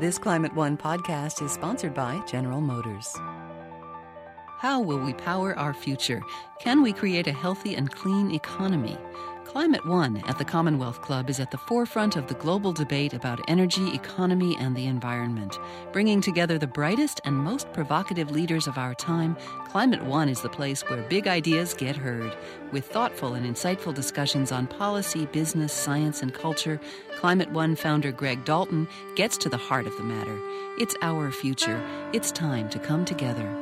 This Climate One podcast is sponsored by General Motors. How will we power our future? Can we create a healthy and clean economy? Climate One at the Commonwealth Club is at the forefront of the global debate about energy, economy, and the environment. Bringing together the brightest and most provocative leaders of our time, Climate One is the place where big ideas get heard. With thoughtful and insightful discussions on policy, business, science, and culture, Climate One founder Greg Dalton gets to the heart of the matter. It's our future. It's time to come together.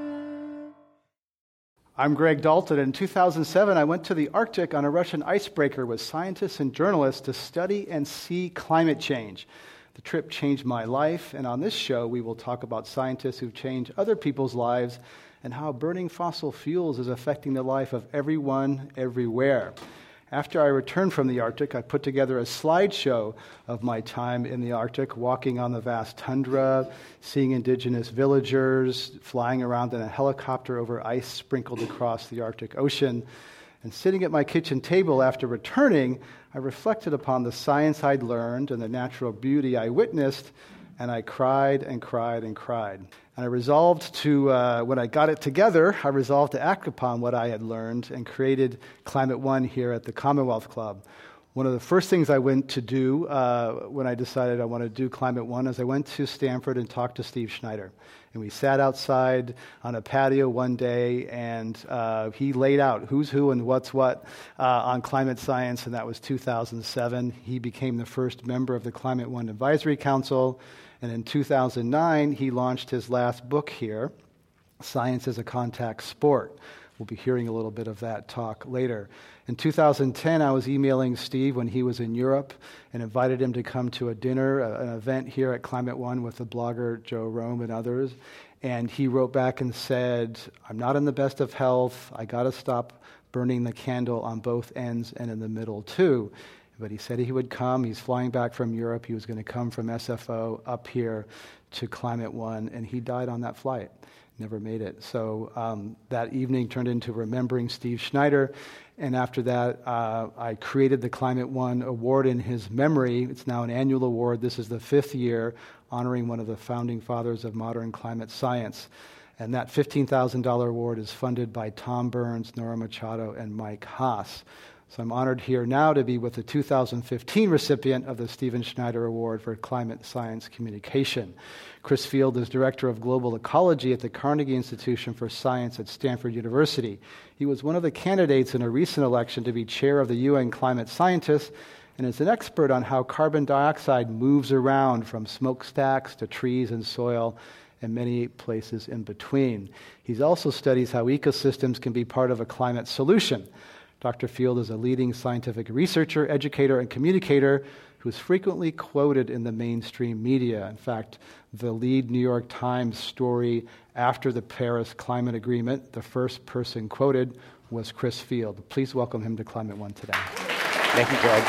I'm Greg Dalton. In 2007, I went to the Arctic on a Russian icebreaker with scientists and journalists to study and see climate change. The trip changed my life, and on this show, we will talk about scientists who've changed other people's lives and how burning fossil fuels is affecting the life of everyone, everywhere. After I returned from the Arctic, I put together a slideshow of my time in the Arctic, walking on the vast tundra, seeing indigenous villagers, flying around in a helicopter over ice sprinkled across the Arctic Ocean. And sitting at my kitchen table after returning, I reflected upon the science I'd learned and the natural beauty I witnessed, and I cried and cried and cried. And I resolved to, when I got it together, I resolved to act upon what I had learned and created Climate One here at the Commonwealth Club. One of the first things I went to do when I decided I wanted to do Climate One is I went to Stanford and talked to Steve Schneider. And we sat outside on a patio one day, and he laid out who's who and what's what on climate science, and that was 2007. He became the first member of the Climate One Advisory Council. And in 2009, he launched his last book here, Science as a Contact Sport. We'll be hearing a little bit of that talk later. In 2010, I was emailing Steve when he was in Europe and invited him to come to a dinner, an event here at Climate One with the blogger Joe Rome and others. And he wrote back and said, I'm not in the best of health. I got to stop burning the candle on both ends and in the middle too. But he said he would come. He's flying back from Europe. He was going to come from SFO up here to Climate One, and he died on that flight. Never made it. So that evening turned into remembering Steve Schneider, and after that, I created the Climate One Award in his memory. It's now an annual award. This is the 5th year, honoring one of the founding fathers of modern climate science. And that $15,000 award is funded by Tom Burns, Nora Machado, and Mike Haas. So I'm honored here now to be with the 2015 recipient of the Stephen Schneider Award for Climate Science Communication. Chris Field is Director of Global Ecology at the Carnegie Institution for Science at Stanford University. He was one of the candidates in a recent election to be chair of the UN Climate Scientists and is an expert on how carbon dioxide moves around from smokestacks to trees and soil and many places in between. He also studies how ecosystems can be part of a climate solution. Dr. Field is a leading scientific researcher, educator, and communicator who is frequently quoted in the mainstream media. In fact, the lead New York Times story after the Paris Climate Agreement, the first person quoted was Chris Field. Please welcome him to Climate One today. Thank you, Greg.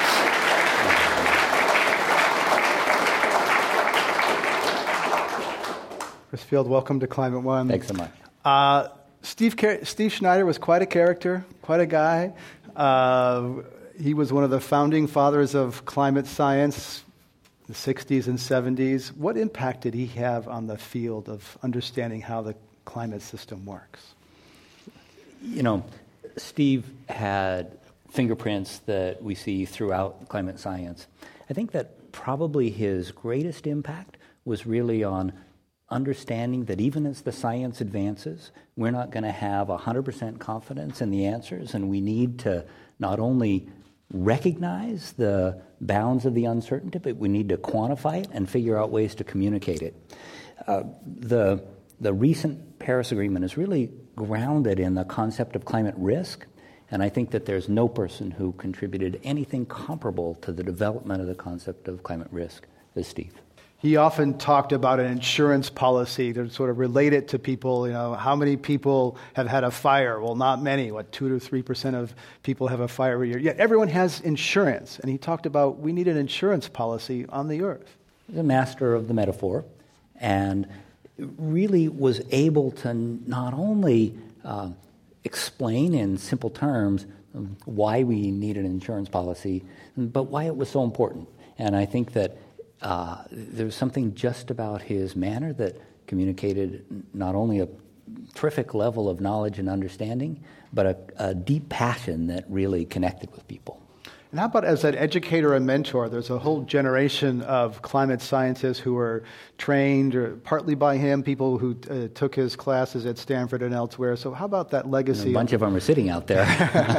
Chris Field, welcome to Climate One. Thanks so much. Steve Schneider was quite a character, quite a guy. He was one of the founding fathers of climate science in the 60s and 70s. What impact did he have on the field of understanding how the climate system works? You know, Steve had fingerprints that we see throughout climate science. I think that probably his greatest impact was really on understanding that even as the science advances, we're not going to have 100% confidence in the answers, and we need to not only recognize the bounds of the uncertainty, but we need to quantify it and figure out ways to communicate it. The recent Paris Agreement is really grounded in the concept of climate risk, and I think that there's no person who contributed anything comparable to the development of the concept of climate risk as Steve. He often talked about an insurance policy to sort of relate it to people. You know, how many people have had a fire? Well, not many. 2 to 3% of people have a fire every year. Yet everyone has insurance. And he talked about we need an insurance policy on the earth. He's a master of the metaphor and really was able to not only explain in simple terms why we need an insurance policy, but why it was so important. And I think that there was something just about his manner that communicated not only a terrific level of knowledge and understanding, but a deep passion that really connected with people. And how about as an educator and mentor? There's a whole generation of climate scientists who were trained partly by him, people who took his classes at Stanford and elsewhere. So how about that legacy? A bunch of them are sitting out there.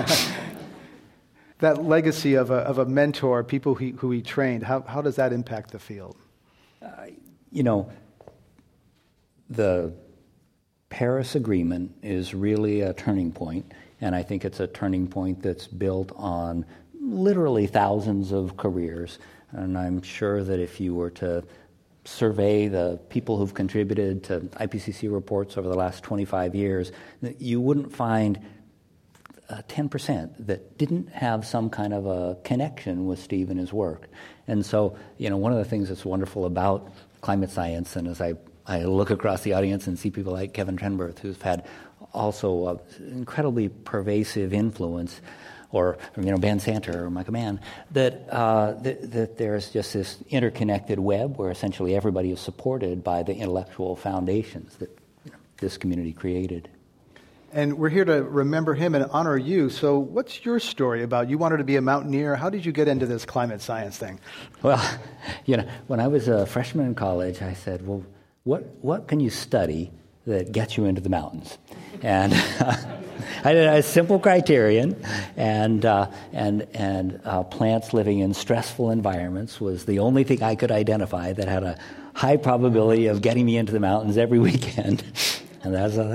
That legacy of a mentor, people who he trained, how does that impact the field? The Paris Agreement is really a turning point, and I think it's a turning point that's built on literally thousands of careers. And I'm sure that if you were to survey the people who've contributed to IPCC reports over the last 25 years, you wouldn't find 10% that didn't have some kind of a connection with Steve and his work. And so, one of the things that's wonderful about climate science, and as I look across the audience and see people like Kevin Trenberth, who's had also an incredibly pervasive influence, or Ben Santer or Michael Mann, that there's just this interconnected web where essentially everybody is supported by the intellectual foundations that this community created. And we're here to remember him and honor you. So what's your story about? You wanted to be a mountaineer. How did you get into this climate science thing? Well, when I was a freshman in college, I said, well, what can you study that gets you into the mountains? And I did a simple criterion, and plants living in stressful environments was the only thing I could identify that had a high probability of getting me into the mountains every weekend. And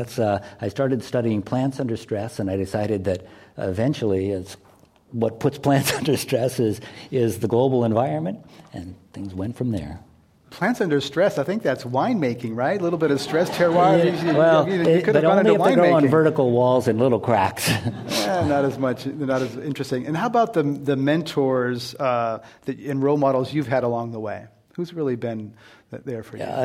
I started studying plants under stress, and I decided that eventually what puts plants under stress is the global environment, and things went from there. Plants under stress, I think that's winemaking, right? A little bit of stress terroir. You could have gone into winemaking. But only if they grow on vertical walls and little cracks. Not as interesting. And how about the mentors and role models you've had along the way? Who's really been there for you?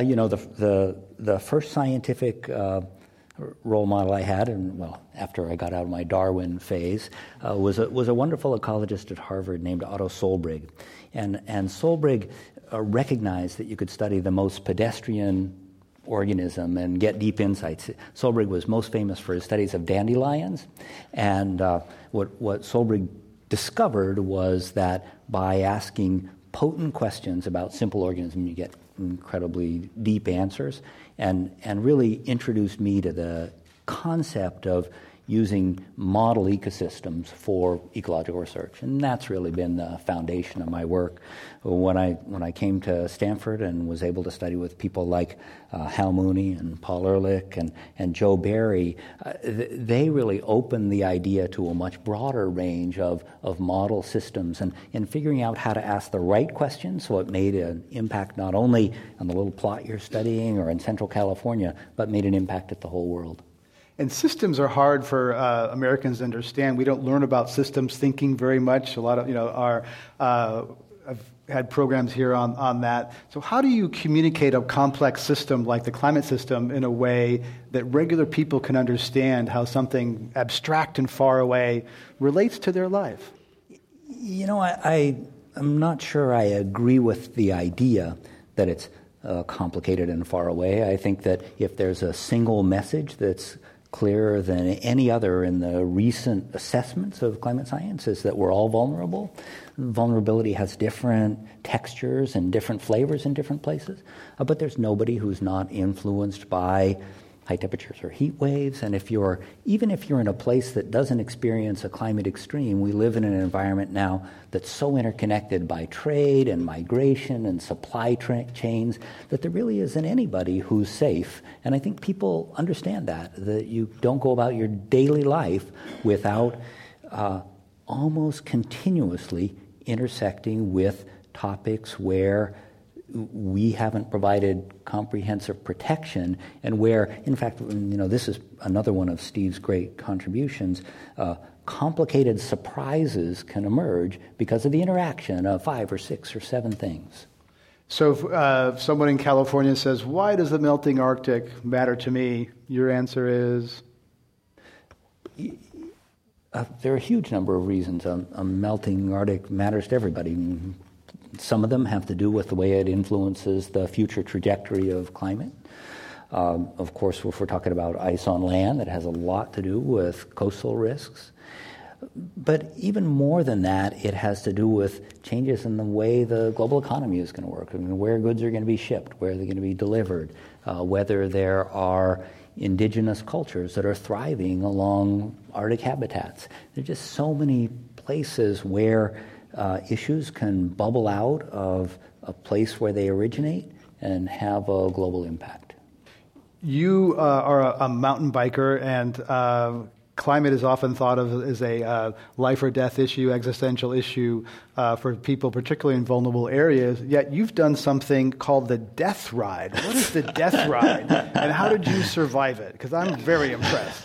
The first scientific role model I had, after I got out of my Darwin phase, was a wonderful ecologist at Harvard named Otto Solbrig, and Solbrig recognized that you could study the most pedestrian organism and get deep insights. Solbrig was most famous for his studies of dandelions, and what Solbrig discovered was that by asking potent questions about simple organisms, you get incredibly deep answers, and really introduced me to the concept of using model ecosystems for ecological research. And that's really been the foundation of my work. When I came to Stanford and was able to study with people like Hal Mooney and Paul Ehrlich and Joe Barry, they really opened the idea to a much broader range of model systems and figuring out how to ask the right questions so it made an impact not only on the little plot you're studying or in Central California, but made an impact at the whole world. And systems are hard for Americans to understand. We don't learn about systems thinking very much. A lot of, I've had programs here on that. So how do you communicate a complex system like the climate system in a way that regular people can understand how something abstract and far away relates to their life? I'm not sure I agree with the idea that it's complicated and far away. I think that if there's a single message that's clearer than any other in the recent assessments of climate science is that we're all vulnerable. Vulnerability has different textures and different flavors in different places, but there's nobody who's not influenced by high temperatures or heat waves. And even if you're in a place that doesn't experience a climate extreme, we live in an environment now that's so interconnected by trade and migration and supply chains that there really isn't anybody who's safe. And I think people understand that you don't go about your daily life without almost continuously intersecting with topics where we haven't provided comprehensive protection, and where, in fact, this is another one of Steve's great contributions, complicated surprises can emerge because of the interaction of 5 or 6 or 7 things. So if someone in California says, why does the melting Arctic matter to me? Your answer is? There are a huge number of reasons. A melting Arctic matters to everybody. Some of them have to do with the way it influences the future trajectory of climate. Of course, if we're talking about ice on land, that has a lot to do with coastal risks. But even more than that, it has to do with changes in the way the global economy is going to work, where goods are going to be shipped, where they're going to be delivered, whether there are indigenous cultures that are thriving along Arctic habitats. There are just so many places where issues can bubble out of a place where they originate and have a global impact. You are a mountain biker, and climate is often thought of as a life or death issue, existential issue for people, particularly in vulnerable areas. Yet you've done something called the Death Ride. What is the Death Ride, and how did you survive it? Because I'm very impressed.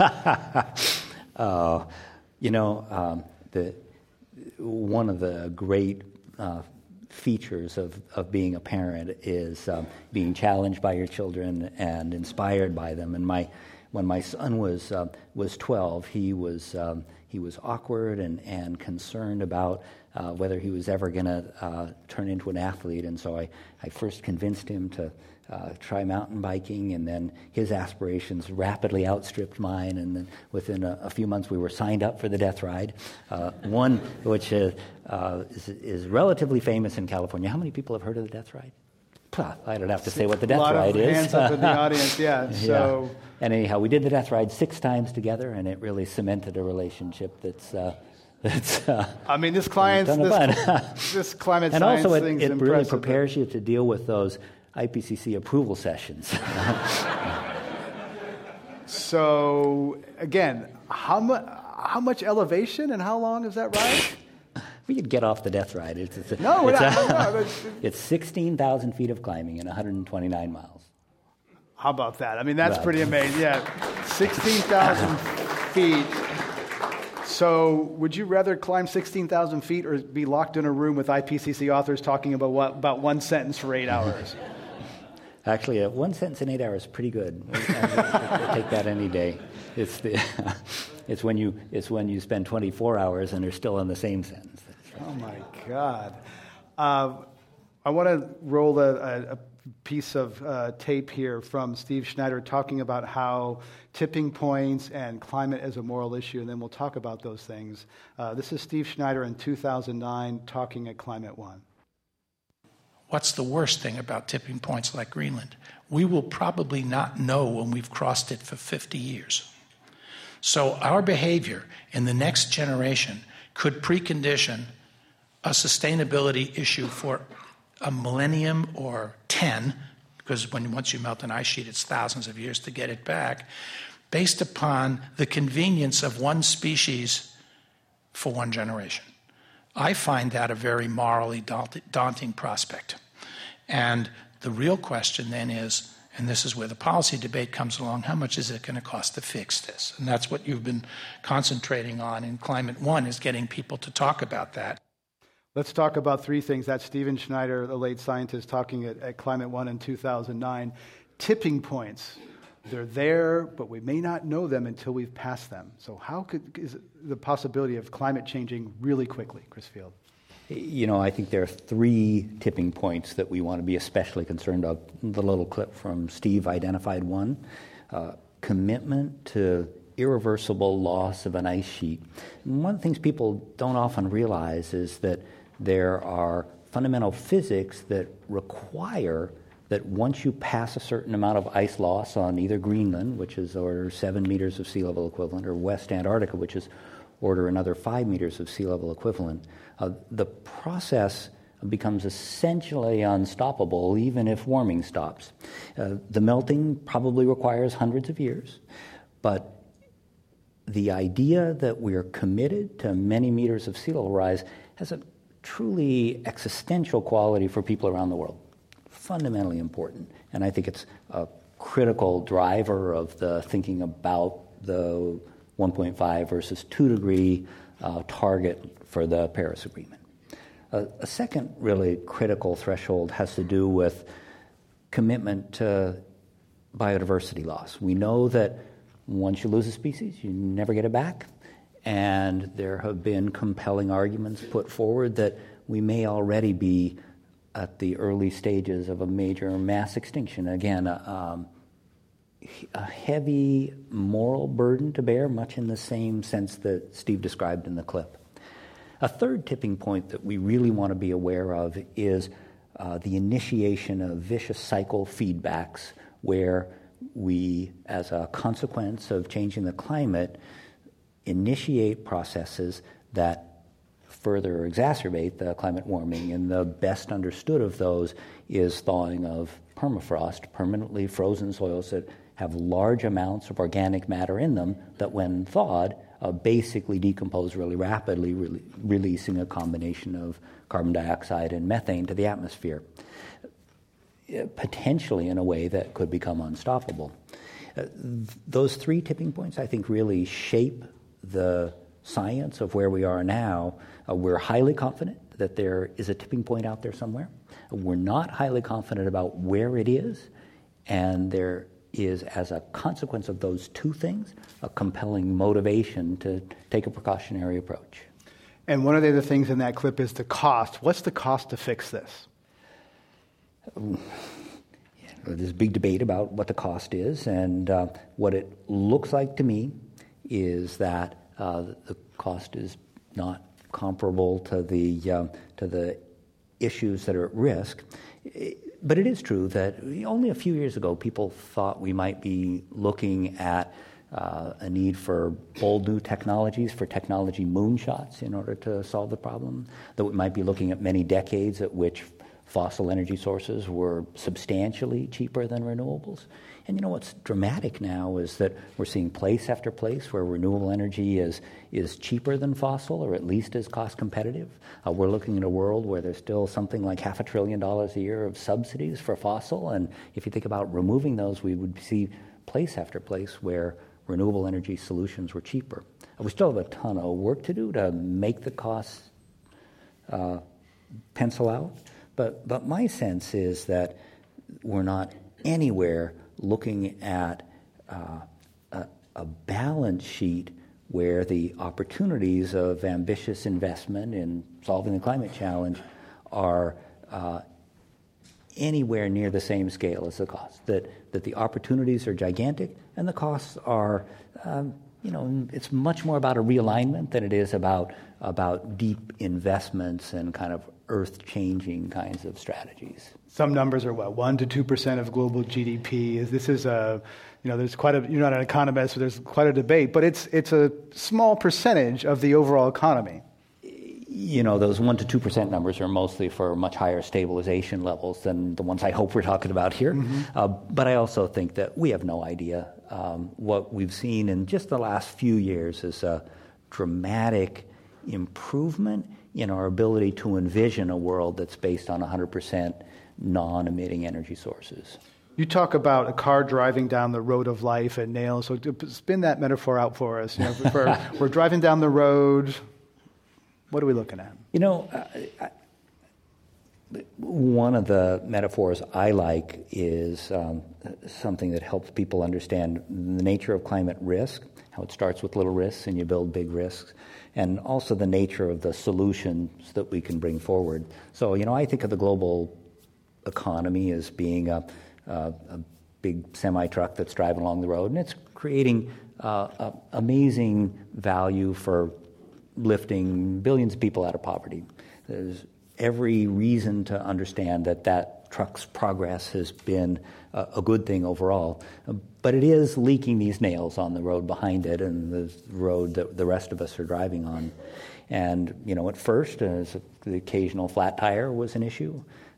One of the great features of being a parent is being challenged by your children and inspired by them. And when my son was 12, he was awkward and concerned about whether he was ever going to turn into an athlete. And so I first convinced him to try mountain biking, and then his aspirations rapidly outstripped mine. And then within a few months, we were signed up for the Death Ride, one which is relatively famous in California. How many people have heard of the Death Ride? I don't have to say what the Death Ride is. Hands up in the audience, yeah. So, yeah. And anyhow, we did the Death Ride 6 times together, and it really cemented a relationship that's I mean, this climate and science also thing's it really impressive. prepares you to deal with those IPCC approval sessions. So, again, how much elevation and how long is that ride? We could get off the Death Ride. It's 16,000 feet of climbing and 129 miles. How about that? I mean, that's pretty amazing. Yeah, 16,000 feet. So would you rather climb 16,000 feet or be locked in a room with IPCC authors talking about one sentence for 8 hours? Actually, 1 sentence in 8 hours is pretty good. I'll take that any day. It's when you spend 24 hours and they're still in the same sentence. Oh my God! I want to roll a piece of tape here from Steve Schneider talking about how tipping points and climate as a moral issue, and then we'll talk about those things. This is Steve Schneider in 2009 talking at Climate One. What's the worst thing about tipping points like Greenland? We will probably not know when we've crossed it for 50 years. So our behavior in the next generation could precondition a sustainability issue for a millennium or 10, because once you melt an ice sheet, it's thousands of years to get it back, based upon the convenience of one species for one generation. I find that a very morally daunting prospect. And the real question then is, and this is where the policy debate comes along, how much is it going to cost to fix this? And that's what you've been concentrating on in Climate One, is getting people to talk about that. Let's talk about 3 things. That's Stephen Schneider, the late scientist, talking at Climate One in 2009. Tipping points. They're there, but we may not know them until we've passed them. So how is the possibility of climate changing really quickly, Chris Field? I think there are 3 tipping points that we want to be especially concerned of. The little clip from Steve identified one. Commitment to irreversible loss of an ice sheet. And one of the things people don't often realize is that there are fundamental physics that require that once you pass a certain amount of ice loss on either Greenland, which is order 7 meters of sea level equivalent, or West Antarctica, which is order another 5 meters of sea level equivalent, the process becomes essentially unstoppable even if warming stops. The melting probably requires hundreds of years, but the idea that we're committed to many meters of sea level rise has a truly existential quality for people around the world. Fundamentally important. And I think it's a critical driver of the thinking about the 1.5 versus 2 degree target for the Paris Agreement. A second really critical threshold has to do with commitment to biodiversity loss. We know that once you lose a species, you never get it back. And there have been compelling arguments put forward that we may already be the early stages of a major mass extinction. Again, a heavy moral burden to bear, much in the same sense that Steve described in the clip. A third tipping point that we really want to be aware of is the initiation of vicious cycle feedbacks where we, as a consequence of changing the climate, initiate processes that further exacerbate the climate warming. And the best understood of those is thawing of permafrost, permanently frozen soils that have large amounts of organic matter in them that, when thawed, basically decompose really rapidly, releasing a combination of carbon dioxide and methane to the atmosphere, potentially in a way that could become unstoppable. Those three tipping points, I think, really shape the science of where we are now. We're highly confident that there is a tipping point out there somewhere. We're not highly confident about where it is, and there is, as a consequence of those two things, a compelling motivation to take a precautionary approach. And one of the other things in that clip is the cost. What's the cost to fix this? There's a big debate about what the cost is, and what it looks like to me is that the cost is not comparable to the issues that are at risk. But it is true that only a few years ago, people thought we might be looking at a need for bold new technologies, for technology moonshots in order to solve the problem, that we might be looking at many decades at which fossil energy sources were substantially cheaper than renewables. And what's dramatic now is that we're seeing place after place where renewable energy is cheaper than fossil, or at least is cost competitive. We're looking at a world where there's still something like $500 billion a year of subsidies for fossil, and if you think about removing those, we would see place after place where renewable energy solutions were cheaper. We still have a ton of work to do to make the costs pencil out, but my sense is that we're not anywhere looking at a balance sheet where the opportunities of ambitious investment in solving the climate challenge are anywhere near the same scale as the costs. That the opportunities are gigantic and the costs are, it's much more about a realignment than it is about deep investments and kind of earth-changing kinds of strategies. Some numbers are 1 to 2% of global GDP. This is there's quite a. You're not an economist, so there's quite a debate, but it's a small percentage of the overall economy. Those 1 to 2% numbers are mostly for much higher stabilization levels than the ones I hope we're talking about here. Mm-hmm. But I also think that we have no idea. What we've seen in just the last few years is a dramatic improvement in our ability to envision a world that's based on 100% non-emitting energy sources. You talk about a car driving down the road of life at Nails, so spin that metaphor out for us. We're driving down the road. What are we looking at? One of the metaphors I like is something that helps people understand the nature of climate risk, how it starts with little risks and you build big risks, and also the nature of the solutions that we can bring forward. So, I think of the global economy as being a big semi-truck that's driving along the road, and it's creating amazing value for lifting billions of people out of poverty. There's every reason to understand that truck's progress has been a good thing overall. But it is leaking these nails on the road behind it and the road that the rest of us are driving on. And, at first, the occasional flat tire was an issue.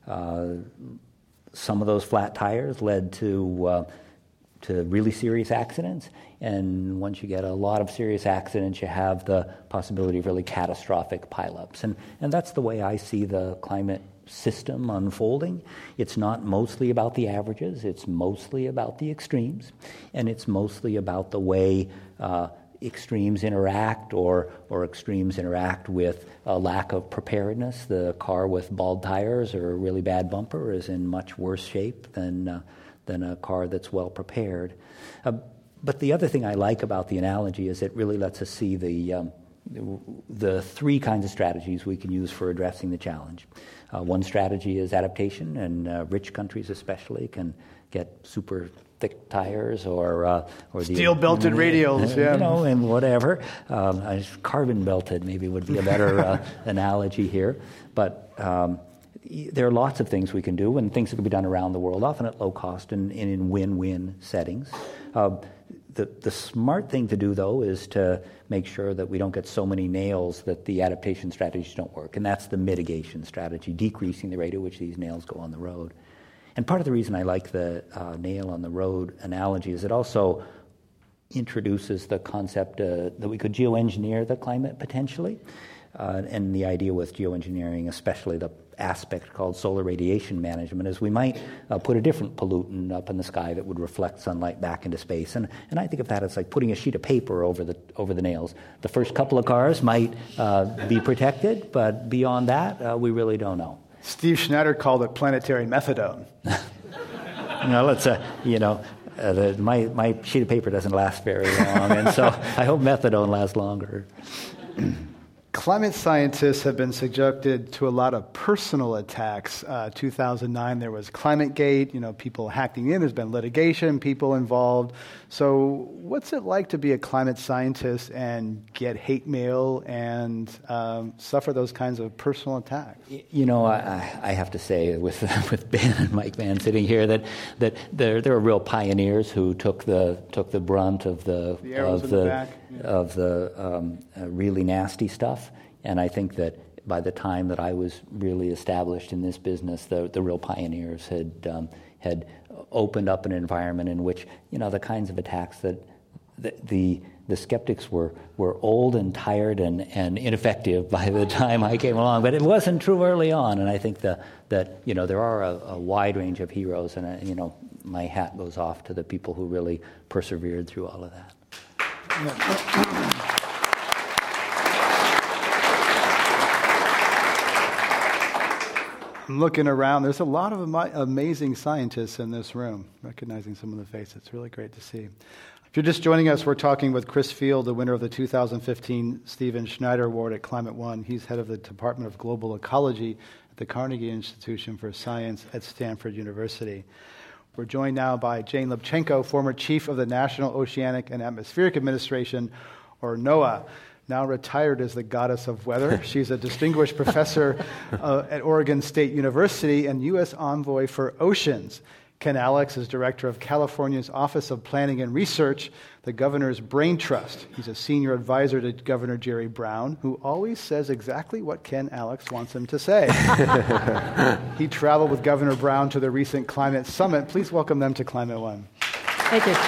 Some of those flat tires led to really serious accidents. And once you get a lot of serious accidents, you have the possibility of really catastrophic pileups. And that's the way I see the climate system unfolding. It's not mostly about the averages. It's mostly about the extremes. And it's mostly about the way extremes interact or extremes interact with a lack of preparedness. The car with bald tires or a really bad bumper is in much worse shape than a car that's well prepared. But the other thing I like about the analogy is it really lets us see the the three kinds of strategies we can use for addressing the challenge. One strategy is adaptation, and rich countries especially can get super thick tires or steel-belted radials, yeah, and whatever. Carbon-belted maybe would be a better analogy here. But there are lots of things we can do, and things that can be done around the world, often at low cost and in win-win settings. The smart thing to do, though, is to make sure that we don't get so many nails that the adaptation strategies don't work, and that's the mitigation strategy, decreasing the rate at which these nails go on the road. And part of the reason I like the nail on the road analogy is it also introduces the concept that we could geoengineer the climate potentially, and the idea with geoengineering, especially the aspect called solar radiation management, is we might put a different pollutant up in the sky that would reflect sunlight back into space. And I think of that as like putting a sheet of paper over the nails. The first couple of cars might be protected, but beyond that, we really don't know. Steve Schneider called it planetary methadone. My sheet of paper doesn't last very long, and so I hope methadone lasts longer. Climate scientists have been subjected to a lot of personal attacks. 2009, there was ClimateGate, people hacking in. There's been litigation, people involved. So what's it like to be a climate scientist and get hate mail and suffer those kinds of personal attacks? I have to say with Ben and Mike Mann sitting here that there are real pioneers who took the brunt of the really nasty stuff. And I think that by the time that I was really established in this business, the real pioneers had opened up an environment in which the kinds of attacks that the skeptics were old and tired and ineffective by the time I came along. But it wasn't true early on, and I think that there are a wide range of heroes, and my hat goes off to the people who really persevered through all of that. I'm looking around. There's a lot of amazing scientists in this room, recognizing some of the faces. It's really great to see. If you're just joining us, we're talking with Chris Field, the winner of the 2015 Stephen Schneider Award at Climate One. He's head of the Department of Global Ecology at the Carnegie Institution for Science at Stanford University. We're joined now by Jane Lubchenco, former chief of the National Oceanic and Atmospheric Administration, or NOAA. Now retired as the goddess of weather. She's a distinguished professor at Oregon State University and U.S. envoy for oceans. Ken Alex is director of California's Office of Planning and Research, the governor's Brain Trust. He's a senior advisor to Governor Jerry Brown, who always says exactly what Ken Alex wants him to say. He traveled with Governor Brown to the recent climate summit. Please welcome them to Climate One. Thank you.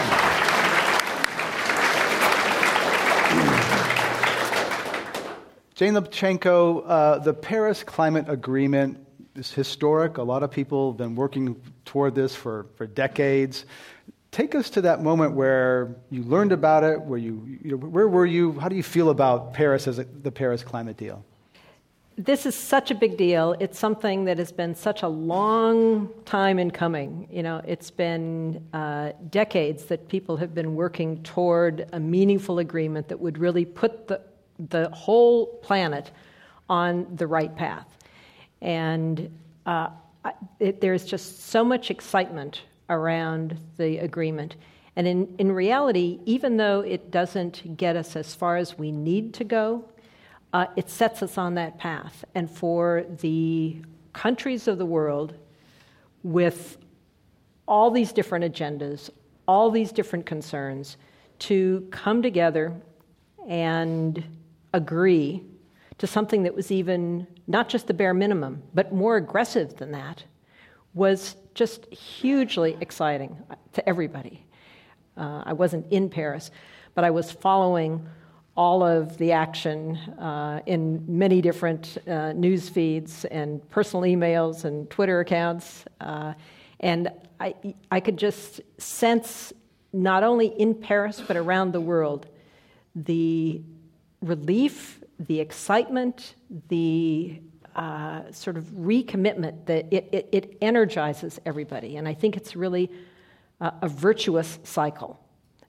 Jane Lubchenco, the Paris Climate Agreement is historic. A lot of people have been working toward this for decades. Take us to that moment where you learned about it, where were you? How do you feel about Paris as the Paris climate deal? This is such a big deal. It's something that has been such a long time in coming. It's been decades that people have been working toward a meaningful agreement that would really put the whole planet on the right path. And there's just so much excitement around the agreement. And in reality, even though it doesn't get us as far as we need to go, it sets us on that path. And for the countries of the world with all these different agendas, all these different concerns, to come together and agree to something that was even not just the bare minimum, but more aggressive than that, was just hugely exciting to everybody. I wasn't in Paris, but I was following all of the action in many different news feeds and personal emails and Twitter accounts. And I could just sense, not only in Paris, but around the world, the relief, the excitement, the sort of recommitment that it energizes everybody. And I think it's really a virtuous cycle.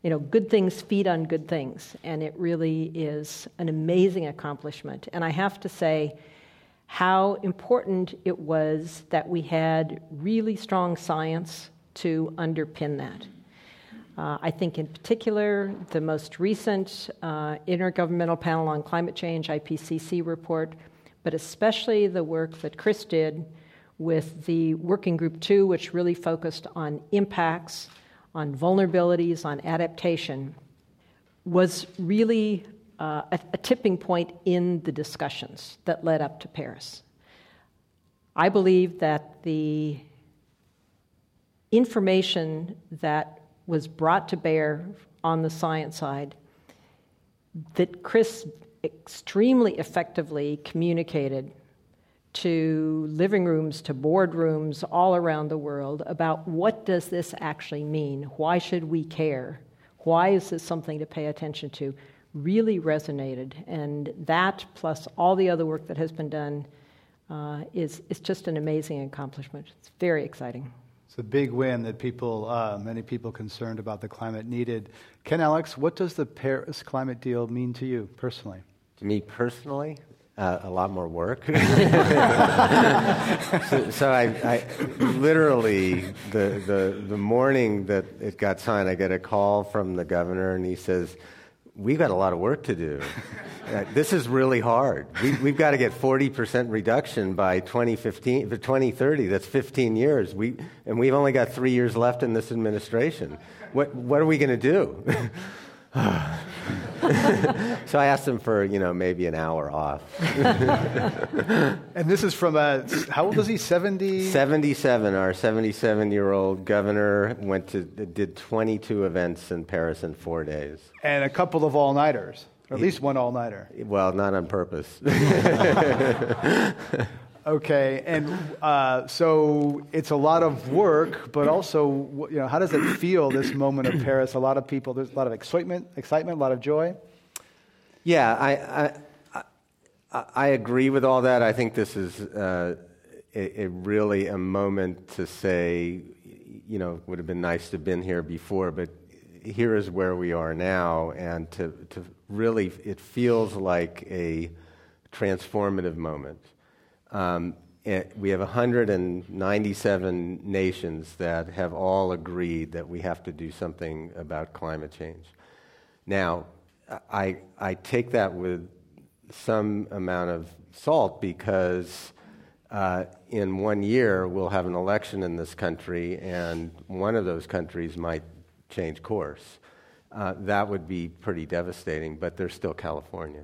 good things feed on good things, and it really is an amazing accomplishment. And I have to say how important it was that we had really strong science to underpin that. I think in particular, the most recent Intergovernmental Panel on Climate Change, IPCC report, but especially the work that Chris did with the Working Group 2, which really focused on impacts, on vulnerabilities, on adaptation, was really a tipping point in the discussions that led up to Paris. I believe that the information that was brought to bear on the science side, that Chris extremely effectively communicated to living rooms, to boardrooms all around the world about what does this actually mean? Why should we care? Why is this something to pay attention to? Really resonated. And that, plus all the other work that has been done, is just an amazing accomplishment. It's very exciting. It's a big win that many people concerned about the climate needed. Ken Alex, what does the Paris climate deal mean to you personally? To me personally, a lot more work. so I literally, the morning that it got signed, I get a call from the governor, and he says, "We've got a lot of work to do. This is really hard. We've got to get 40% reduction by 2030. That's 15 years. And we've only got 3 years left in this administration. What are we going to do?" So I asked him for, maybe an hour off. And this is from how old is he? 70? 77. Our 77-year-old governor did 22 events in Paris in 4 days. And a couple of all-nighters, or at least one all-nighter. Well, not on purpose. Okay, and so it's a lot of work, but also, how does it feel, this moment of Paris? A lot of people, there's a lot of excitement, a lot of joy. Yeah, I agree with all that. I think this is really a moment to say, would have been nice to have been here before, but here is where we are now, and to really, it feels like a transformative moment. We have 197 nations that have all agreed that we have to do something about climate change. Now, I take that with some amount of salt because in 1 year we'll have an election in this country, and one of those countries might change course. That would be pretty devastating, but there's still California.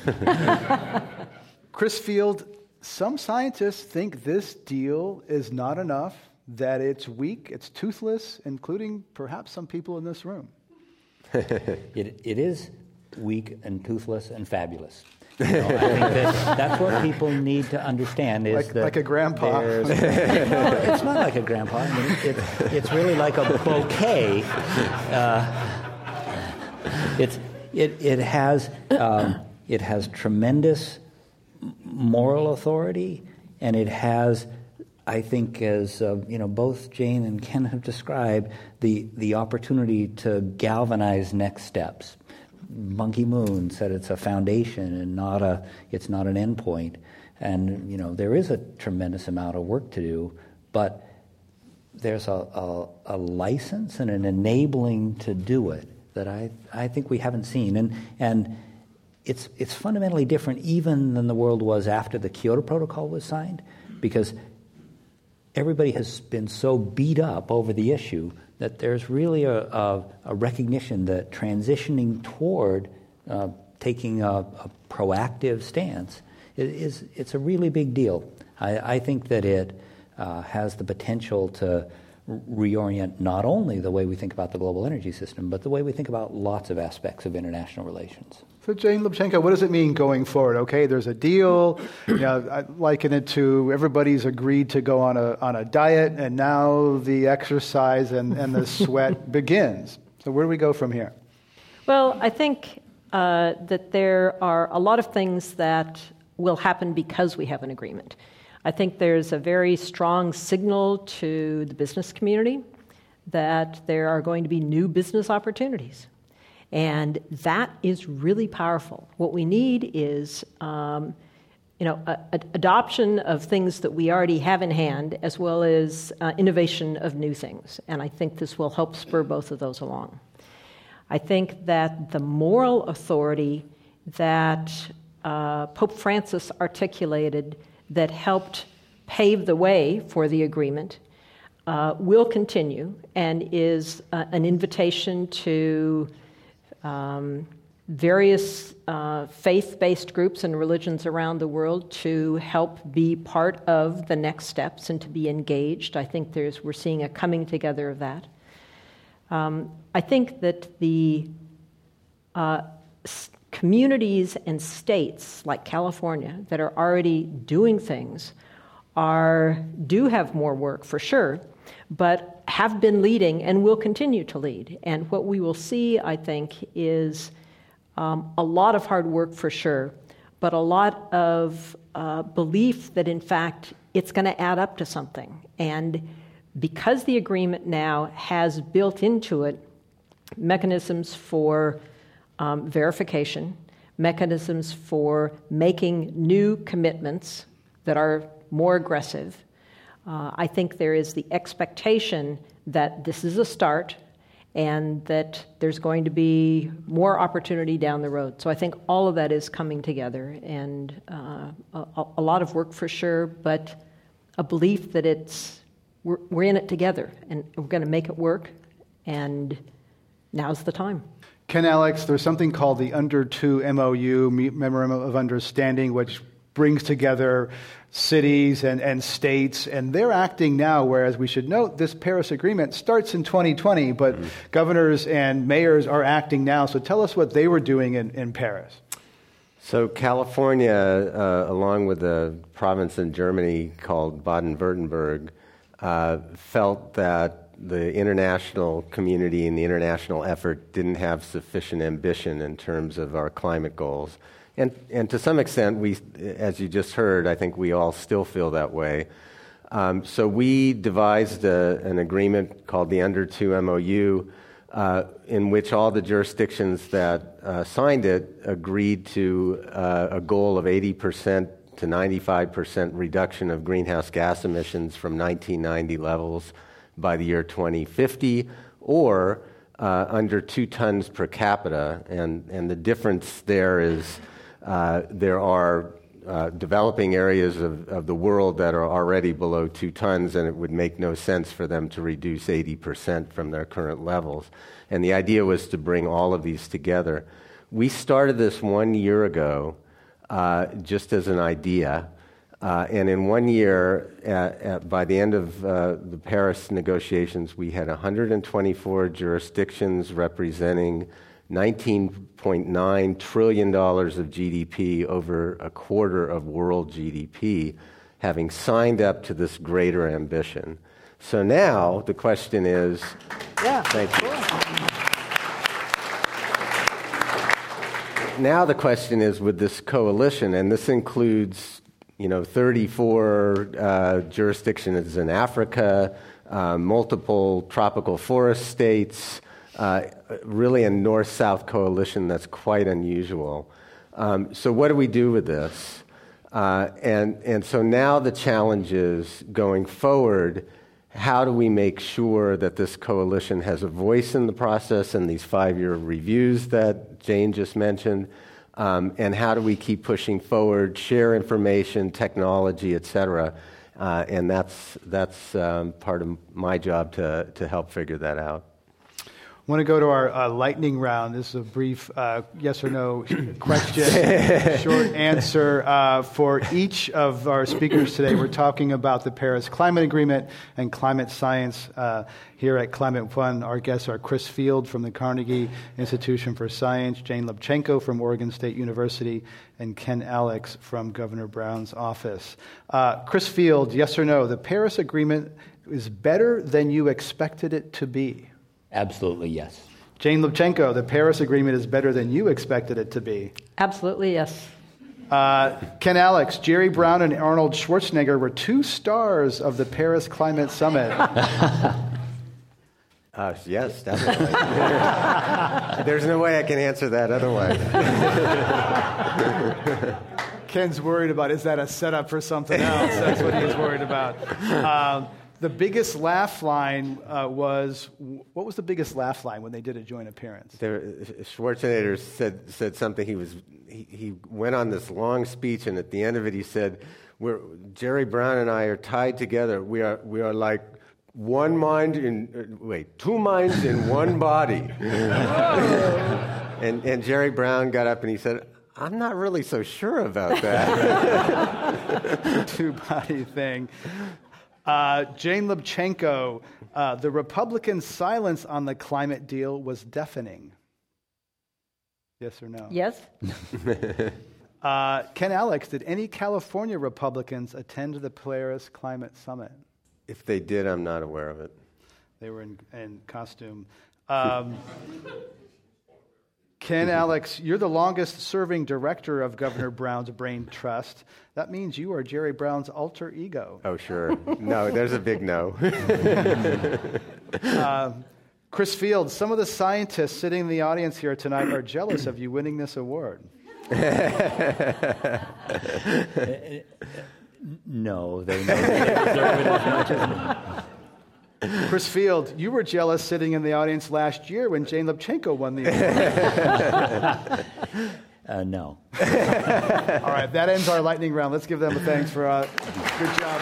Chris Field, some scientists think this deal is not enough, that it's weak, it's toothless, including perhaps some people in this room. It is weak and toothless and fabulous. I think that's what people need to understand is that like a grandpa. No, it's not like a grandpa. I mean, it's really like a bouquet. It has tremendous moral authority, and it has, I think, as both Jane and Ken have described, the opportunity to galvanize next steps. Ban Ki-moon said it's a foundation and it's not an endpoint. And there is a tremendous amount of work to do, but there's a license and an enabling to do it that I think we haven't seen. And it's fundamentally different even than the world was after the Kyoto Protocol was signed, because everybody has been so beat up over the issue that there's really a recognition that transitioning toward taking a proactive stance it's a really big deal. I think that it has the potential to reorient not only the way we think about the global energy system, but the way we think about lots of aspects of international relations. So Jane Lubchenco, what does it mean going forward? Okay, there's a deal. I liken it to everybody's agreed to go on a diet, and now the exercise and the sweat begins. So where do we go from here? Well, I think that there are a lot of things that will happen because we have an agreement. I think there's a very strong signal to the business community that there are going to be new business opportunities. And that is really powerful. What we need is adoption of things that we already have in hand, as well as innovation of new things. And I think this will help spur both of those along. I think that the moral authority that Pope Francis articulated that helped pave the way for the agreement will continue and is an invitation to various faith-based groups and religions around the world to help be part of the next steps and to be engaged. I think we're seeing a coming together of that. I think that the communities and states like California that are already doing things do have more work for sure, but have been leading and will continue to lead. And what we will see, I think, is a lot of hard work for sure, but a lot of belief that, in fact, it's going to add up to something. And because the agreement now has built into it mechanisms for verification, mechanisms for making new commitments that are more aggressive, I think there is the expectation that this is a start and that there's going to be more opportunity down the road. So I think all of that is coming together, and a lot of work for sure, but a belief that we're in it together and we're going to make it work, and now's the time. Ken, Alex, there's something called the Under 2 MOU, Memorandum of Understanding, which brings together cities and states, and they're acting now, whereas we should note this Paris Agreement starts in 2020, but governors and mayors are acting now. So tell us what they were doing in Paris. So California, along with a province in Germany called Baden-Württemberg, felt that the international community and the international effort didn't have sufficient ambition in terms of our climate goals. And to some extent, we, as you just heard, I think we all still feel that way. So we devised an agreement called the Under 2 MOU, in which all the jurisdictions that signed it agreed to a goal of 80% to 95% reduction of greenhouse gas emissions from 1990 levels by the year 2050, or under 2 tons per capita. And the difference there is there are developing areas of the world that are already below 2 tons, and it would make no sense for them to reduce 80% from their current levels. And the idea was to bring all of these together. We started this 1 year ago just as an idea. And in 1 year, by the end of the Paris negotiations, we had 124 jurisdictions representing $19.9 trillion of GDP, over a quarter of world GDP, having signed up to this greater ambition. So now the question is, thank you. Now the question is, with this coalition, and this includes 34 jurisdictions in Africa, multiple tropical forest states, really a north-south coalition that's quite unusual. So what do we do with this? And so now the challenge is, going forward, how do we make sure that this coalition has a voice in the process and these 5-year reviews that Jane just mentioned? And how do we keep pushing forward, share information, technology, et cetera? And that's part of my job to help figure that out. I want to go to our lightning round. This is a brief yes or no question, short answer. For each of our speakers today, we're talking about the Paris Climate Agreement and climate science. Here at Climate One, our guests are Chris Field from the Carnegie Institution for Science, Jane Lubchenco from Oregon State University, and Ken Alex from Governor Brown's office. Chris Field, yes or no, the Paris Agreement is better than you expected it to be? Absolutely, yes. Jane Lubchenco, the Paris Agreement is better than you expected it to be? Absolutely, yes. Ken Alex, Jerry Brown and Arnold Schwarzenegger were 2 stars of the Paris Climate Summit. Yes, definitely. There's no way I can answer that otherwise. Ken's worried about, is that a setup for something else? That's what he's worried about. The biggest laugh line was, what was the biggest laugh line when they did a joint appearance? Schwarzenegger said something. He went on this long speech, and at the end of it he said, Jerry Brown and I are tied together. We are like two minds in one body. and Jerry Brown got up and he said, I'm not really so sure about that. Two-body thing. Jane Lubchenco, the Republican silence on the climate deal was deafening. Yes or no? Yes. Ken Alex, did any California Republicans attend the Polaris Climate Summit? If they did, I'm not aware of it. They were in costume. Ken Alex, you're the longest-serving director of Governor Brown's Brain Trust. That means you are Jerry Brown's alter ego. Oh, sure. No, there's a big no. Chris Field, some of the scientists sitting in the audience here tonight are jealous of you winning this award. No, they know they deserve it as much as me. Chris Field, you were jealous sitting in the audience last year when Jane Lubchenco won the award. No. All right, that ends our lightning round. Let's give them a thanks for good job.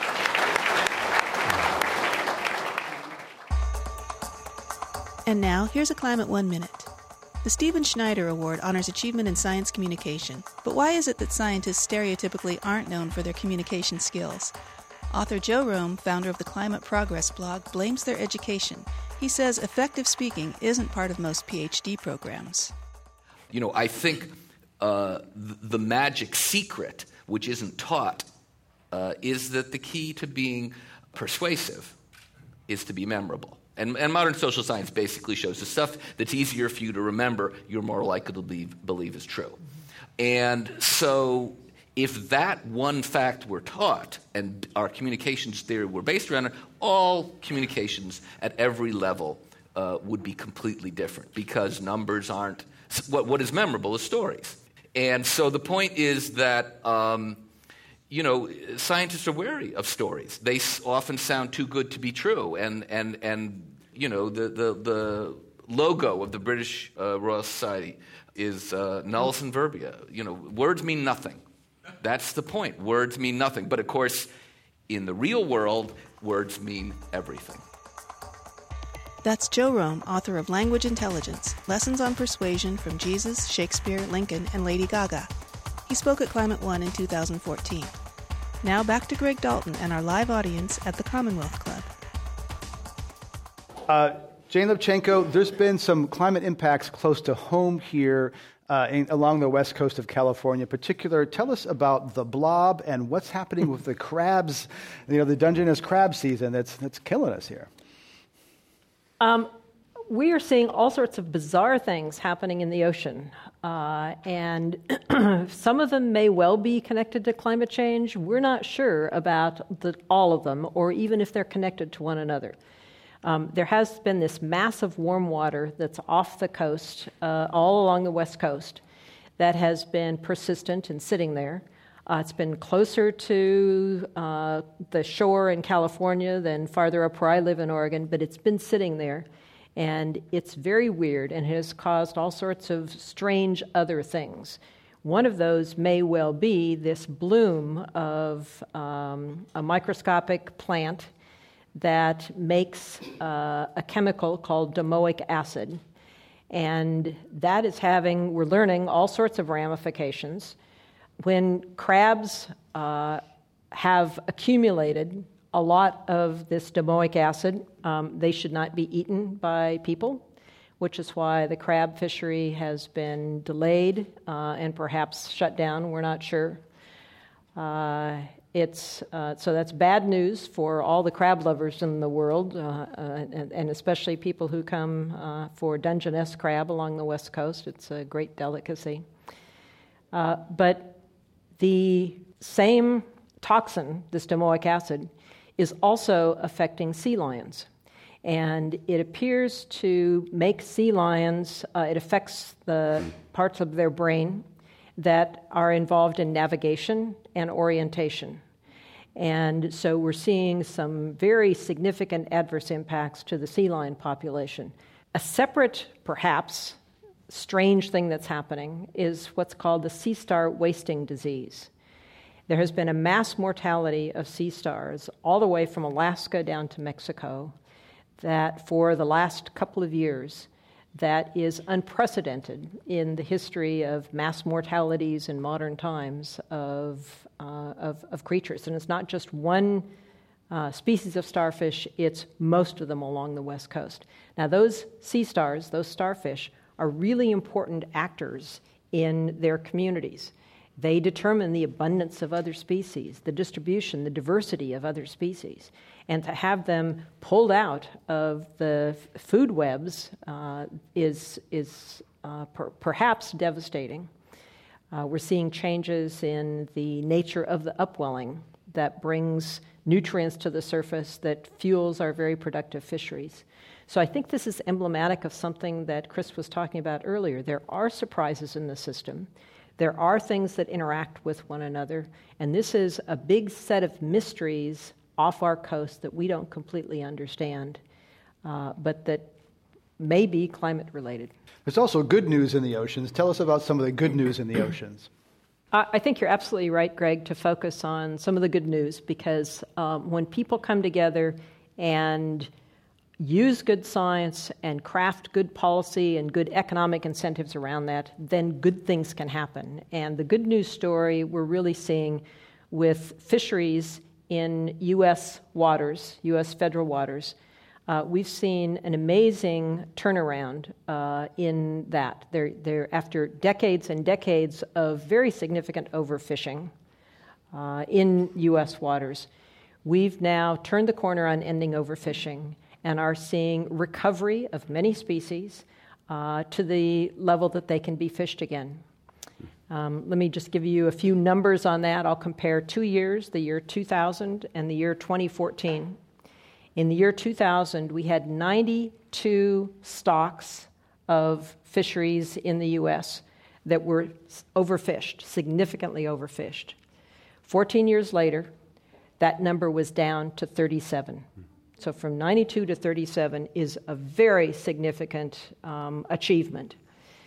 And now, here's a Climate 1 Minute. The Stephen Schneider Award honors achievement in science communication. But why is it that scientists stereotypically aren't known for their communication skills? Author Joe Rohn, founder of the Climate Progress blog, blames their education. He says effective speaking isn't part of most PhD programs. You know, I think the magic secret, which isn't taught, is that the key to being persuasive is to be memorable. And modern social science basically shows the stuff that's easier for you to remember, you're more likely to believe is true. And so if that one fact were taught and our communications theory were based around it, all communications at every level would be completely different because numbers aren't – what is memorable is stories. And so the point is that scientists are wary of stories. They often sound too good to be true. And the logo of the British Royal Society is nullus in verbia. Words mean nothing. That's the point. Words mean nothing. But of course, in the real world, words mean everything. That's Joe Rohn, author of Language Intelligence, Lessons on Persuasion from Jesus, Shakespeare, Lincoln, and Lady Gaga. He spoke at Climate One in 2014. Now back to Greg Dalton and our live audience at the Commonwealth Club. Jane Lubchenco, there's been some climate impacts close to home here along the west coast of California in particular. Tell us about the blob and what's happening with the crabs, the Dungeness crab season that's killing us here. We are seeing all sorts of bizarre things happening in the ocean, and some of them may well be connected to climate change. We're not sure about all of them, or even if they're connected to one another. There has been this massive warm water that's off the coast, all along the west coast, that has been persistent and sitting there. It's been closer to the shore in California than farther up where I live in Oregon, but it's been sitting there. And it's very weird and has caused all sorts of strange other things. One of those may well be this bloom of a microscopic plant that makes a chemical called domoic acid. And that is we're learning all sorts of ramifications. When crabs have accumulated a lot of this domoic acid, they should not be eaten by people, which is why the crab fishery has been delayed and perhaps shut down. We're not sure. So that's bad news for all the crab lovers in the world, and especially people who come for Dungeness crab along the west coast. It's a great delicacy. But the same toxin, this domoic acid, is also affecting sea lions. And it appears to make sea lions, it affects the parts of their brain that are involved in navigation and orientation. And so we're seeing some very significant adverse impacts to the sea lion population. A separate, perhaps, strange thing that's happening is what's called the sea star wasting disease. There has been a mass mortality of sea stars all the way from Alaska down to Mexico that for the last couple of years that is unprecedented in the history of mass mortalities in modern times of creatures. And it's not just one species of starfish, it's most of them along the West Coast. Now those sea stars, those starfish, are really important actors in their communities. They determine the abundance of other species, the distribution, the diversity of other species. And to have them pulled out of the food webs is perhaps devastating. We're seeing changes in the nature of the upwelling that brings nutrients to the surface that fuels our very productive fisheries. So I think this is emblematic of something that Chris was talking about earlier. There are surprises in the system. There are things that interact with one another, and this is a big set of mysteries off our coast that we don't completely understand, but that may be climate-related. There's also good news in the oceans. Tell us about some of the good news in the oceans. I think you're absolutely right, Greg, to focus on some of the good news, because when people come together and use good science and craft good policy and good economic incentives around that, then good things can happen. And the good news story we're really seeing with fisheries in U.S. waters, U.S. federal waters, we've seen an amazing turnaround in that. They're after decades and decades of very significant overfishing in U.S. waters, we've now turned the corner on ending overfishing and are seeing recovery of many species to the level that they can be fished again. Let me just give you a few numbers on that. I'll compare 2 years, the year 2000 and the year 2014. In the year 2000, we had 92 stocks of fisheries in the U.S. that were overfished, significantly overfished. 14 years later, that number was down to 37. So from 92 to 37 is a very significant achievement.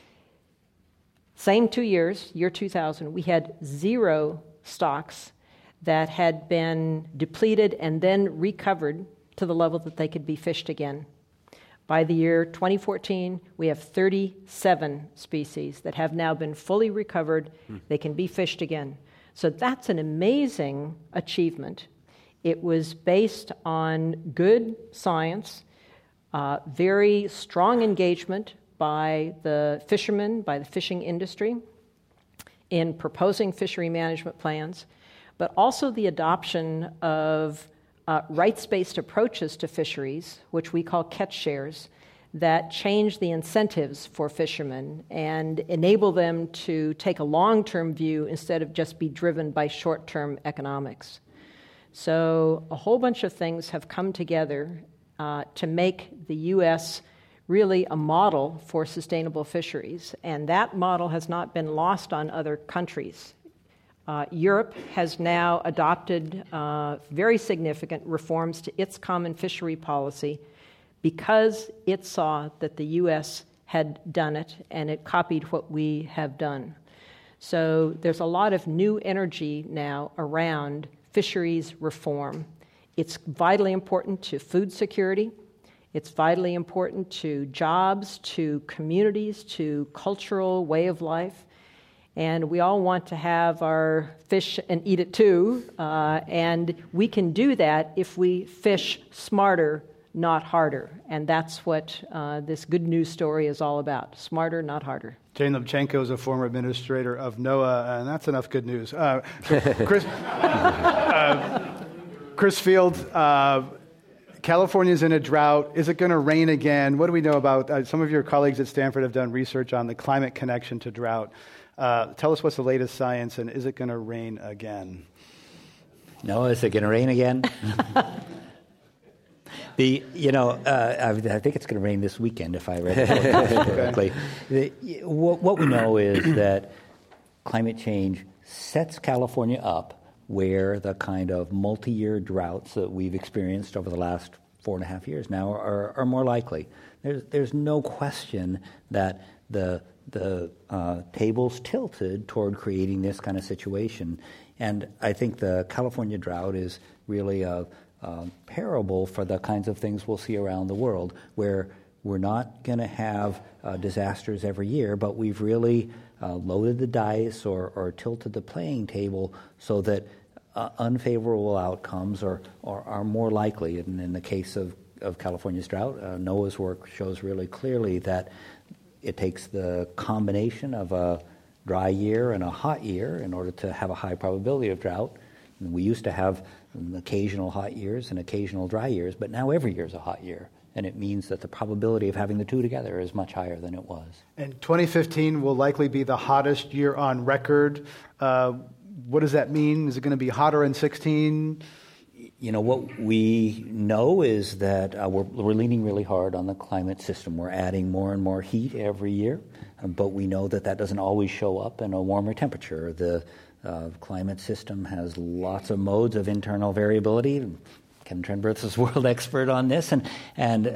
Same 2 years, year 2000, we had 0 stocks that had been depleted and then recovered to the level that they could be fished again. By the year 2014, we have 37 species that have now been fully recovered. They can be fished again. So that's an amazing achievement. It was based on good science, very strong engagement by the fishermen, by the fishing industry in proposing fishery management plans, but also the adoption of rights-based approaches to fisheries, which we call catch shares, that change the incentives for fishermen and enable them to take a long-term view instead of just be driven by short-term economics. So a whole bunch of things have come together to make the U.S. really a model for sustainable fisheries, and that model has not been lost on other countries. Europe has now adopted very significant reforms to its common fishery policy because it saw that the U.S. had done it and it copied what we have done. So there's a lot of new energy now around fisheries reform. It's vitally important to food security. It's vitally important to jobs, to communities, to cultural way of life. And we all want to have our fish and eat it too. And we can do that if we fish smarter, not harder. And that's what this good news story is all about. Smarter, not harder. Jane Lubchenco is a former administrator of NOAA, and that's enough good news. Chris Field, California's in a drought. Is it going to rain again? What do we know about some of your colleagues at Stanford have done research on the climate connection to drought. Tell us what's the latest science, and is it going to rain again? No, is it going to rain again? I think it's going to rain this weekend if I read the forecast correctly. What we know is that climate change sets California up where the kind of multi-year droughts that we've experienced over the last 4.5 years now are more likely. There's no question that the tables tilted toward creating this kind of situation. And I think the California drought is really a parable for the kinds of things we'll see around the world, where we're not going to have disasters every year, but we've really loaded the dice or tilted the playing table so that unfavorable outcomes are more likely. And in the case of California's drought, NOAA's work shows really clearly that it takes the combination of a dry year and a hot year in order to have a high probability of drought. And we used to have occasional hot years and occasional dry years, but now every year is a hot year. And it means that the probability of having the two together is much higher than it was. And 2015 will likely be the hottest year on record. What does that mean? Is it going to be hotter in 2016? What we know is that we're leaning really hard on the climate system. We're adding more and more heat every year, but we know that doesn't always show up in a warmer temperature. The climate system has lots of modes of internal variability. Ken Trenberth is world expert on this, and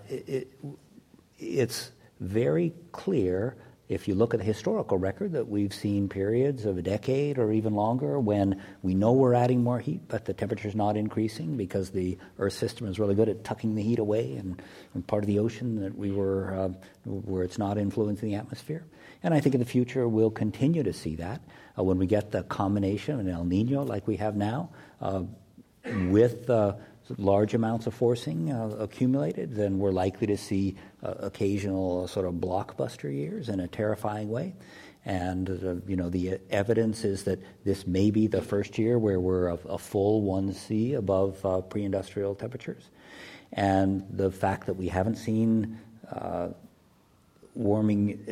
it's very clear, if you look at the historical record, that we've seen periods of a decade or even longer when we know we're adding more heat, but the temperature's not increasing because the Earth system is really good at tucking the heat away and part of the ocean that we were where it's not influencing the atmosphere. And I think in the future we'll continue to see that when we get the combination of an El Nino like we have now with large amounts of forcing accumulated, then we're likely to see occasional sort of blockbuster years in a terrifying way. And, the evidence is that this may be the first year where we're a full 1°C above pre-industrial temperatures. And the fact that we haven't seen warming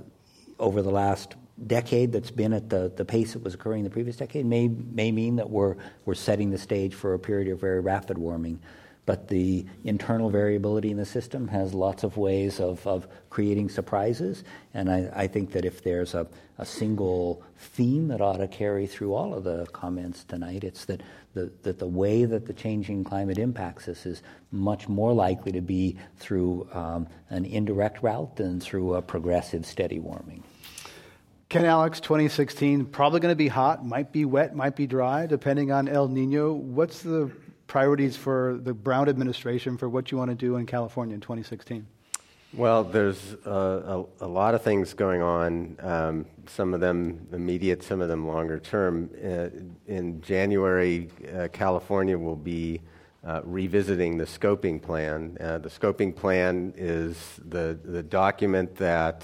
over the last decade that's been at the pace that was occurring the previous decade may mean that we're setting the stage for a period of very rapid warming. But the internal variability in the system has lots of ways of creating surprises, and I think that if there's a single theme that ought to carry through all of the comments tonight, it's that the way that the changing climate impacts us is much more likely to be through an indirect route than through a progressive steady warming. Ken, Alex, 2016, probably going to be hot, might be wet, might be dry, depending on El Nino. What's the priorities for the Brown administration for what you want to do in California in 2016? Well, there's a lot of things going on, some of them immediate, some of them longer term. In January, California will be revisiting the scoping plan. The scoping plan is the document that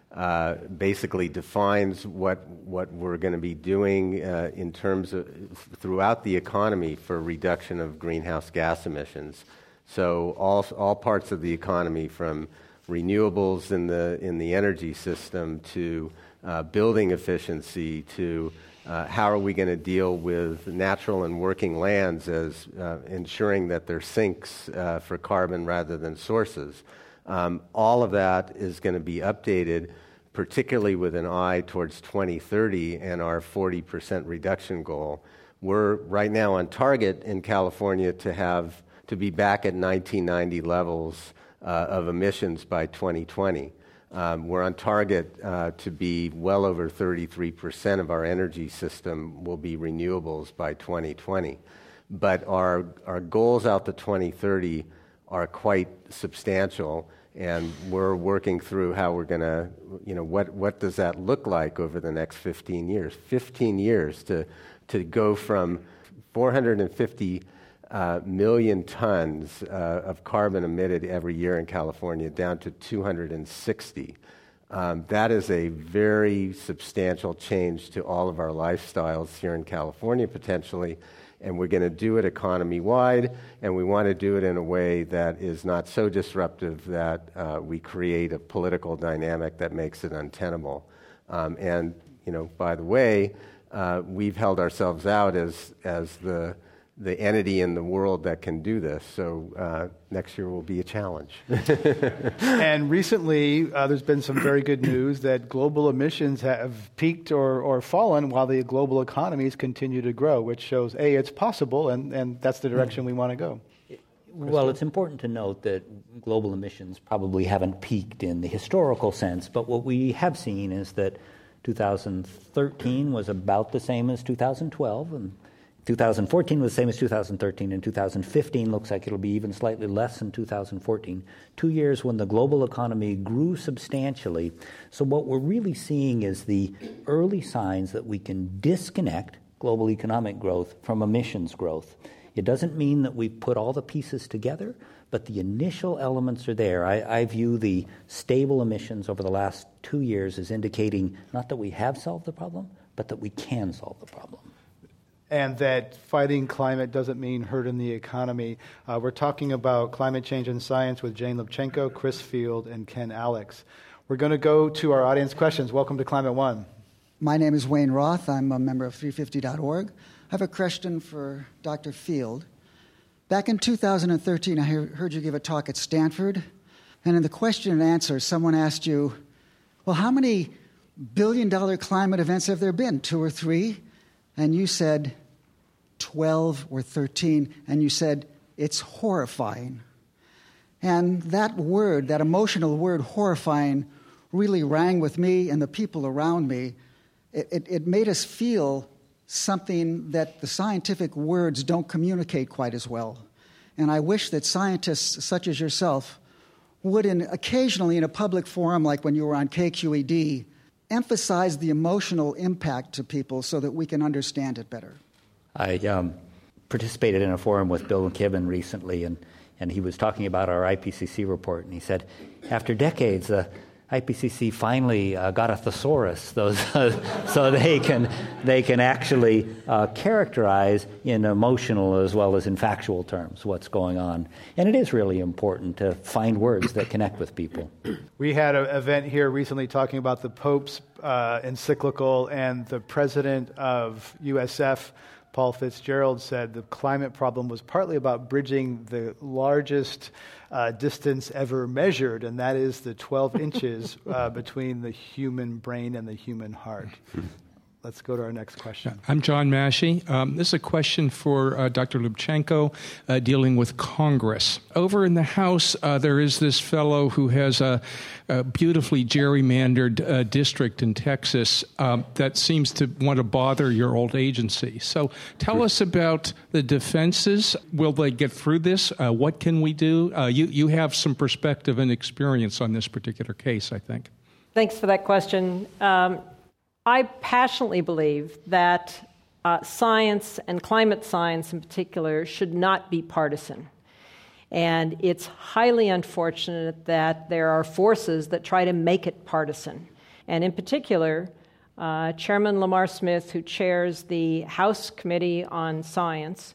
basically defines what we're going to be doing in terms of throughout the economy for reduction of greenhouse gas emissions. So all parts of the economy, from renewables in the energy system to building efficiency to how are we going to deal with natural and working lands as ensuring that they're sinks for carbon rather than sources. All of that is going to be updated, particularly with an eye towards 2030 and our 40% reduction goal. We're right now on target in California to be back at 1990 levels of emissions by 2020. We're on target to be well over 33% of our energy system will be renewables by 2020. But our goals out to 2030 are quite substantial, and we're working through how we're going to, what does that look like over the next 15 years? 15 years to go from 450 million tons of carbon emitted every year in California down to 260. That is a very substantial change to all of our lifestyles here in California, potentially. And we're going to do it economy-wide, and we want to do it in a way that is not so disruptive that we create a political dynamic that makes it untenable. And, by the way, we've held ourselves out as entity in the world that can do this. So next year will be a challenge. And recently, there's been some very good news that global emissions have peaked or fallen while the global economies continue to grow, which shows, A, it's possible, and that's the direction we want to go. Well, it's important to note that global emissions probably haven't peaked in the historical sense, but what we have seen is that 2013 was about the same as 2012, and 2014 was the same as 2013, and 2015 looks like it'll be even slightly less than 2014. 2 years when the global economy grew substantially. So what we're really seeing is the early signs that we can disconnect global economic growth from emissions growth. It doesn't mean that we've put all the pieces together, but the initial elements are there. I view the stable emissions over the last 2 years as indicating not that we have solved the problem, but that we can solve the problem. And that fighting climate doesn't mean hurting the economy. We're talking about climate change and science with Jane Lubchenco, Chris Field, and Ken Alex. We're going to go to our audience questions. Welcome to Climate One. My name is Wayne Roth. I'm a member of 350.org. I have a question for Dr. Field. Back in 2013, I heard you give a talk at Stanford, and in the question and answer, someone asked you, well, how many billion-dollar climate events have there been, 2 or 3? And you said 12 or 13, and you said, it's horrifying. And that word, that emotional word, horrifying, really rang with me and the people around me. It made us feel something that the scientific words don't communicate quite as well. And I wish that scientists such as yourself would occasionally in a public forum, like when you were on KQED, emphasize the emotional impact to people so that we can understand it better. I participated in a forum with Bill McKibben recently, and he was talking about our IPCC report, and he said, after decades, the IPCC finally got a thesaurus so they can actually characterize in emotional as well as in factual terms what's going on. And it is really important to find words that connect with people. We had an event here recently talking about the Pope's encyclical, and the president of USF, Paul Fitzgerald, said the climate problem was partly about bridging the largest distance ever measured, and that is the 12 inches between the human brain and the human heart. Let's go to our next question. I'm John Massey. This is a question for Dr. Lubchenco dealing with Congress. Over in the House, there is this fellow who has a beautifully gerrymandered district in Texas that seems to want to bother your old agency. So tell us about the defenses. Will they get through this? What can we do? You have some perspective and experience on this particular case, I think. Thanks for that question. I passionately believe that science and climate science in particular should not be partisan. And it's highly unfortunate that there are forces that try to make it partisan. And in particular, Chairman Lamar Smith, who chairs the House Committee on Science,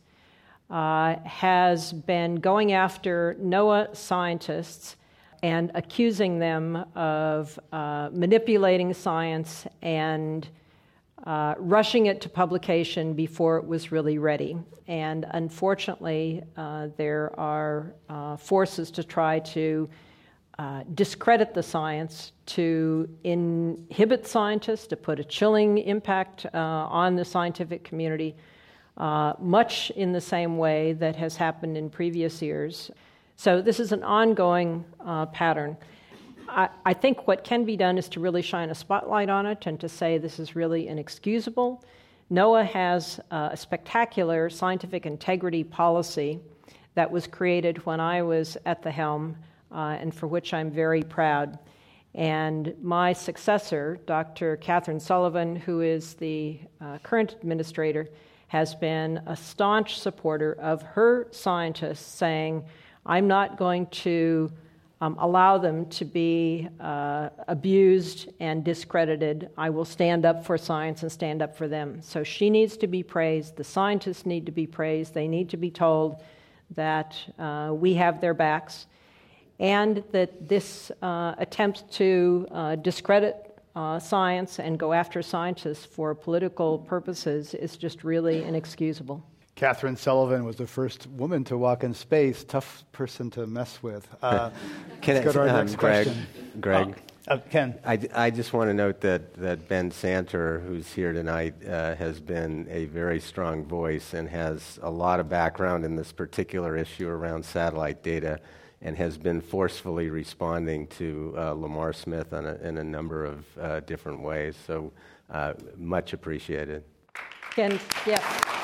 has been going after NOAA scientists and accusing them of manipulating science and rushing it to publication before it was really ready. And unfortunately, there are forces to try to discredit the science, to inhibit scientists, to put a chilling impact on the scientific community, much in the same way that has happened in previous years. So this is an ongoing pattern. I think what can be done is to really shine a spotlight on it and to say this is really inexcusable. NOAA has a spectacular scientific integrity policy that was created when I was at the helm, and for which I'm very proud. And my successor, Dr. Catherine Sullivan, who is the current administrator, has been a staunch supporter of her scientists, saying, I'm not going to allow them to be abused and discredited. I will stand up for science and stand up for them. So she needs to be praised. The scientists need to be praised. They need to be told that we have their backs, and that this attempt to discredit science and go after scientists for political purposes is just really inexcusable. Catherine Sullivan was the first woman to walk in space. Tough person to mess with. Let's go to our next question. Greg. Ken. I just want to note that Ben Santer, who's here tonight, has been a very strong voice and has a lot of background in this particular issue around satellite data, and has been forcefully responding to Lamar Smith in a number of different ways. So much appreciated. Ken, yeah.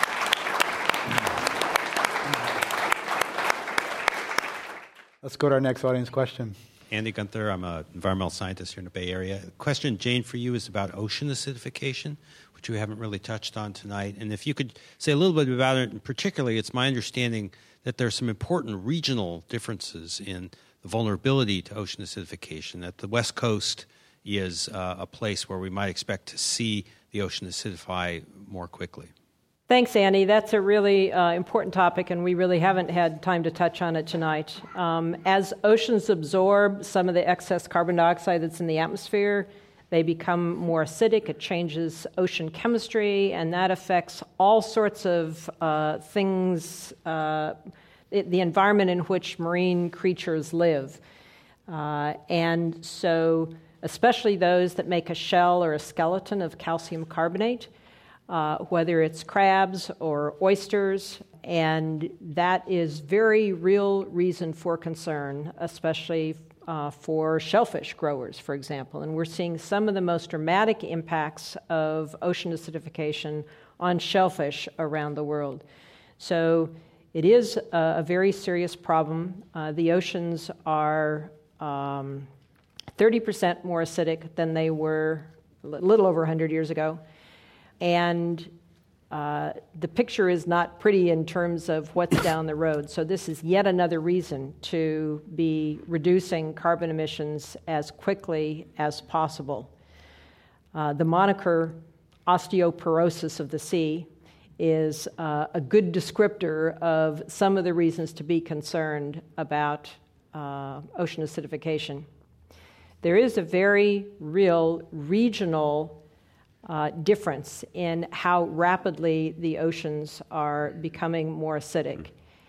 Let's go to our next audience question. Andy Gunther, I'm an environmental scientist here in the Bay Area. The question, Jane, for you is about ocean acidification, which we haven't really touched on tonight. And if you could say a little bit about it, and particularly it's my understanding that there are some important regional differences in the vulnerability to ocean acidification, that the West Coast is a place where we might expect to see the ocean acidify more quickly. Thanks, Andy. That's a really important topic, and we really haven't had time to touch on it tonight. As oceans absorb some of the excess carbon dioxide that's in the atmosphere, they become more acidic. It changes ocean chemistry, and that affects all sorts of things, the environment in which marine creatures live. And so, especially those that make a shell or a skeleton of calcium carbonate, whether it's crabs or oysters, and that is very real reason for concern, especially for shellfish growers, for example. And we're seeing some of the most dramatic impacts of ocean acidification on shellfish around the world. So it is a very serious problem. The oceans are 30% more acidic than they were a little over 100 years ago. And the picture is not pretty in terms of what's down the road. So this is yet another reason to be reducing carbon emissions as quickly as possible. The moniker osteoporosis of the sea is a good descriptor of some of the reasons to be concerned about ocean acidification. There is a very real regional difference in how rapidly the oceans are becoming more acidic.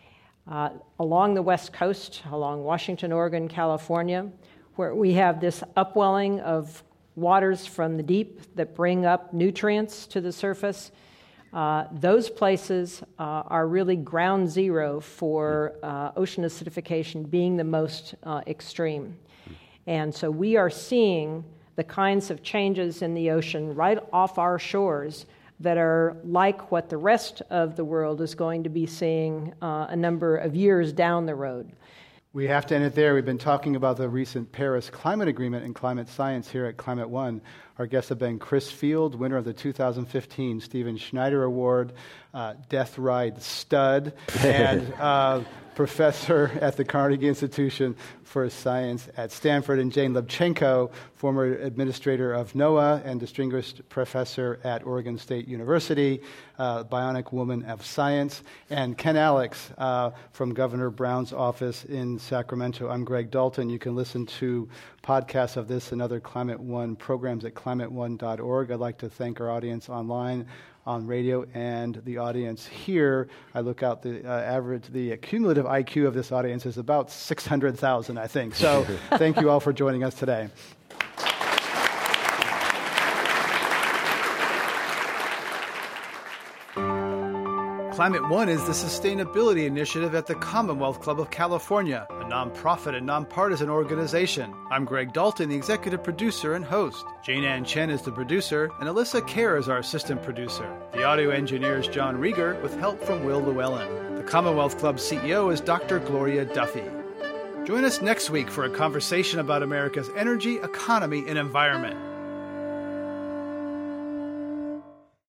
Along the West Coast, along Washington, Oregon, California, where we have this upwelling of waters from the deep that bring up nutrients to the surface, those places are really ground zero for ocean acidification being the most extreme. And so we are seeing the kinds of changes in the ocean right off our shores that are like what the rest of the world is going to be seeing a number of years down the road. We have to end it there. We've been talking about the recent Paris Climate Agreement and climate science here at Climate One. Our guests have been Chris Field, winner of the 2015 Stephen Schneider Award, Death Ride Stud, and professor at the Carnegie Institution for Science at Stanford, and Jane Lubchenco, former administrator of NOAA and distinguished professor at Oregon State University, bionic woman of science, and Ken Alex from Governor Brown's office in Sacramento. I'm Greg Dalton. You can listen to podcasts of this and other Climate One programs at climateone.org. I'd like to thank our audience online, on radio, and the audience here. I look out the cumulative IQ of this audience is about 600,000, I think. So thank you all for joining us today. Climate One is the sustainability initiative at the Commonwealth Club of California, a nonprofit and nonpartisan organization. I'm Greg Dalton, the executive producer and host. Jane Ann Chen is the producer, and Alyssa Kerr is our assistant producer. The audio engineer is John Rieger, with help from Will Llewellyn. The Commonwealth Club CEO is Dr. Gloria Duffy. Join us next week for a conversation about America's energy, economy, and environment.